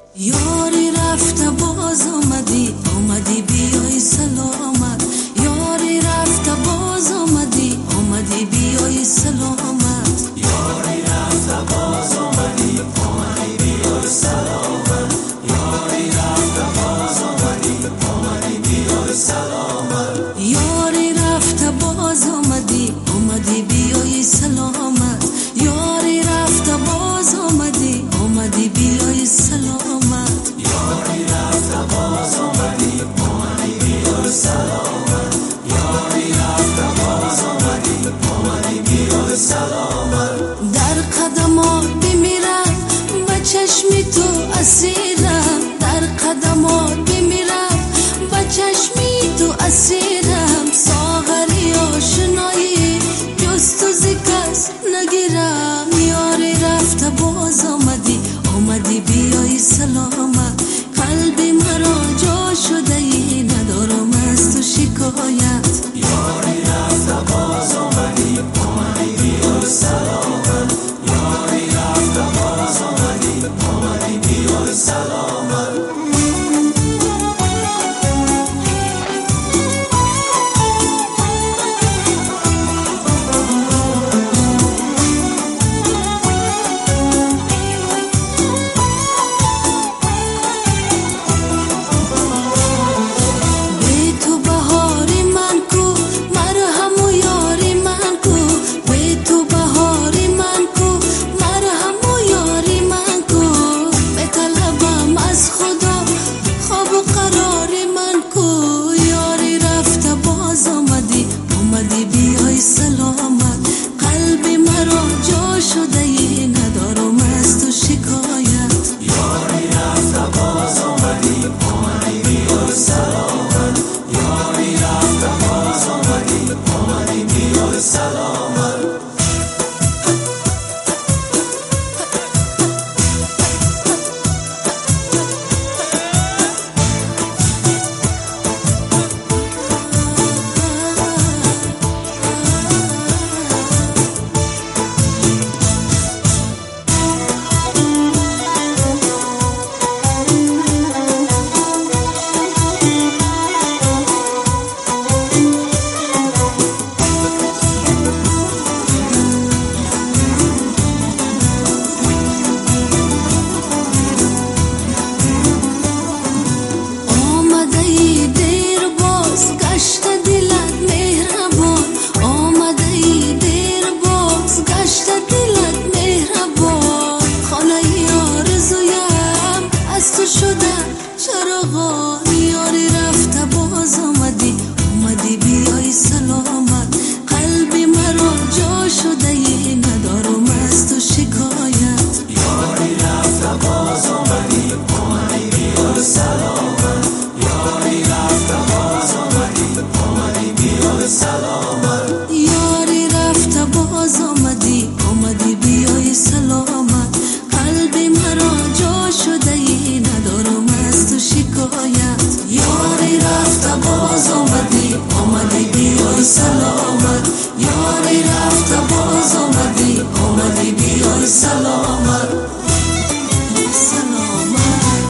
یاری رفته باز اومدی بیای سلامت. یاری رفته باز اومدی بیای سلامت. یاری رفته باز اومدی بیای سلامت. یاری رفته باز اومدی بیای سلامت. یاری رفته باز اومدی بیای سلامت. یاری رفته باز اومدی بیای سلامت. یاری رفته باز اومدی بیای سلامت. یاری رفته باز اومدی بیای سلامت. در قدمات بمیرم و چشمی تو اسیرم. در قدمات بمیرم و چشمی تو اسیرم. ساغری آشنایی جز تو ز کس نگیرم. یاری رفته باز اومدی بیای سلامت. قلبی مرا جا شده ای ندارم از تو شکایت. یاری رفته باز اومدی بیای سلامت. یاری رفته باز اومدی بیای سلامت. اومدی بیای سلامت. قلبی مرا جا شده ای ندارم از تو شکایت. یاری رفته باز اومدی بیای سلامت. یاری رفته باز اومدی بیای سلامت. یاری رفته باز اومدی بیای سلامت. قلبی مرا جا شده ای ندارم از تو شکایت. یاری رفته باز اومدی بیای سلامت. یاری رفته باز اومدی بیای سلامت. یاری رفته باز اومدی بیای سلامت. قلبی مرا جا شده ای ندارم از تو شکایت. یاری رفته باز